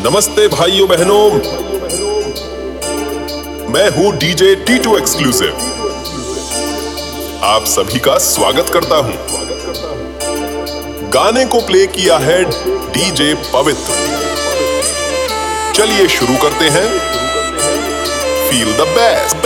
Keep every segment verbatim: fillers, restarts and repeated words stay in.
नमस्ते भाइयों बहनों, मैं हूं डीजे टीटू एक्सक्लूसिव। आप सभी का स्वागत करता हूं। गाने को प्ले किया है डीजे पवित्र। चलिए शुरू करते हैं। Feel the best.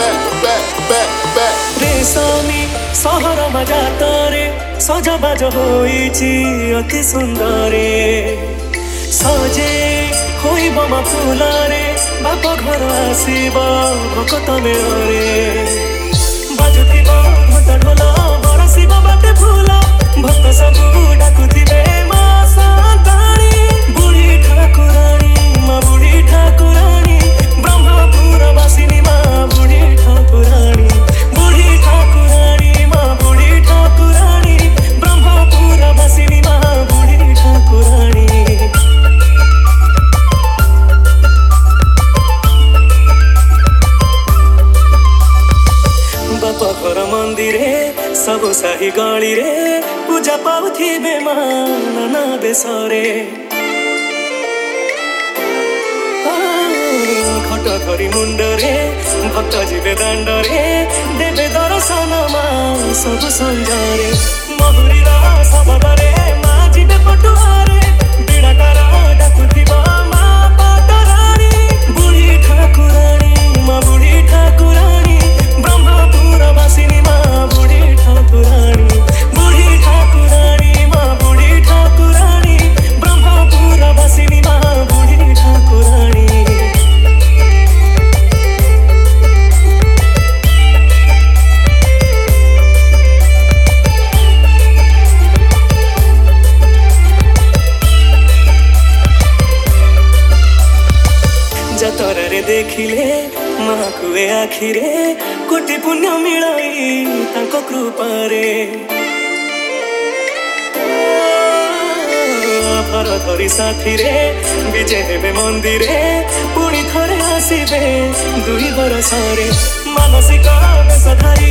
रेशमी सहर बाजारे सजबाज होइछि अति सुंदरे सजे होइब मा फुलरे बाप घर आसीब भकत मेरे बाजुथिब घंटा ढोल बरसीब बाटे फूल भक्त सबू डाकुथिबे मा सातारी बुढ़ी ठाकुरानी मा बुढ़ी ठाकुरानी ब्रह्मपुर वासिनी मा बुढ़ी ठाकुरानी बुढ़ी ठाकुरानी मा बुढ़ी ठाकुरानी ब्रह्मपुर वासिनी मा बुढ़ी ठाकुरानी। बापा घर मंदिरे सब साही गली रे पूजा पाउथिबे मा नाना बेसरे घट धरी मुंडरे भक्त जीवे दांडरे देवे दर्शन मा सब संजारे महुरी सबदरे मा जीवे पटुआरे बिड़ाकार डाकुथिब मा पाटरानी बुढ़ी ठाकुरानी मा बुढ़ी ठाकुरानी ब्रह्मपुर वासिनी मा बुढ़ी ठाकुरानी बुढ़ी ठाकुरानी मा बुढ़ी ठाकुरानी ब्रह्मपुर वासिनी मा बुढ़ी ठाकुरानी। जतरे देखिले माँ कुए आखिरे कोटि पुण्य मिलाई तांको कृपारे भर धरी साथीरे विजय हेबे मंदिरे पुणी थरे आसीबे दुई बरसरे मानसिक बेश धारी